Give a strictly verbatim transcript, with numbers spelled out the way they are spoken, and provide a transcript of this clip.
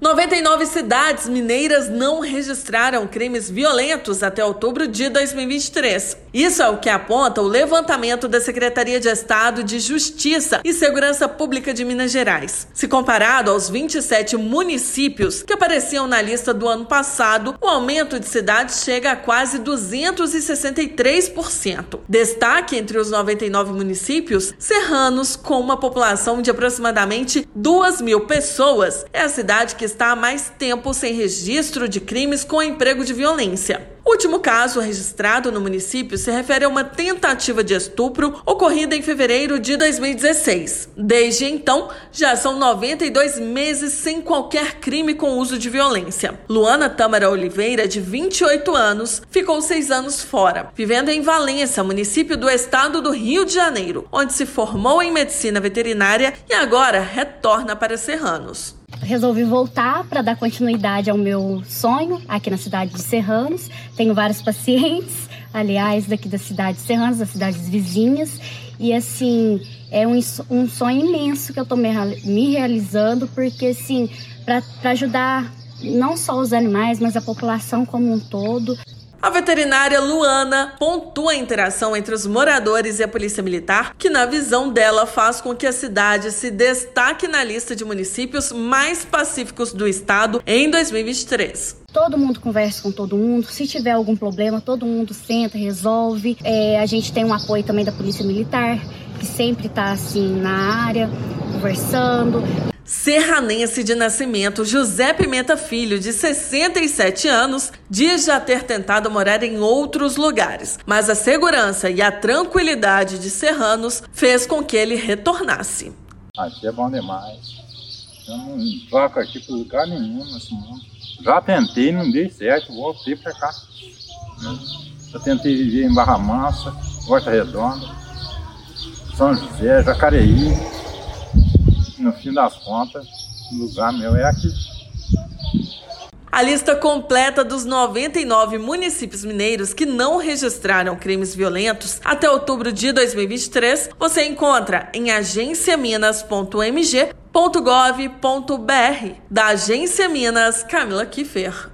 noventa e nove cidades mineiras não registraram crimes violentos até outubro de dois mil e vinte e três. Isso é o que aponta o levantamento da Secretaria de Estado de Justiça e Segurança Pública de Minas Gerais. Se comparado aos vinte e sete municípios que apareciam na lista do ano passado, o aumento de cidades chega a quase duzentos e sessenta e três por cento. Destaque entre os noventa e nove municípios, Serranos, com uma população de aproximadamente duas mil pessoas, é a cidade que está há mais tempo sem registro de crimes com emprego de violência. O último caso registrado no município se refere a uma tentativa de estupro ocorrida em fevereiro de dois mil e dezesseis. Desde então, já são noventa e dois meses sem qualquer crime com uso de violência. Luana Tâmara Oliveira, de vinte e oito anos, ficou seis anos fora, vivendo em Valença, município do estado do Rio de Janeiro, onde se formou em medicina veterinária e agora retorna para Serranos. Resolvi voltar para dar continuidade ao meu sonho aqui na cidade de Serranos. Tenho vários pacientes, aliás, daqui da cidade de Serranos, das cidades vizinhas. E, assim, é um, um sonho imenso que eu estou me, me realizando, porque, assim, para ajudar não só os animais, mas a população como um todo. A veterinária Luana pontua a interação entre os moradores e a polícia militar, que na visão dela faz com que a cidade se destaque na lista de municípios mais pacíficos do estado em dois mil e vinte e três. Todo mundo conversa com todo mundo, se tiver algum problema, todo mundo senta, resolve. É, a gente tem um apoio também da polícia militar, que sempre está assim na área, conversando. Serranense de nascimento, José Pimenta Filho, de sessenta e sete anos, diz já ter tentado morar em outros lugares, mas a segurança e a tranquilidade de Serranos fez com que ele retornasse. Aqui é bom demais. Eu não troco aqui por lugar nenhum nesse mundo. Já tentei, não deu certo, voltei para cá. Eu tentei viver em Barra Mansa, Volta Redonda, São José, Jacareí. No fim das contas, o lugar meu é aqui. A lista completa dos noventa e nove municípios mineiros que não registraram crimes violentos até outubro de dois mil e vinte e três você encontra em agência minas ponto m g ponto gov ponto b r. Da Agência Minas, Camila Kiffer.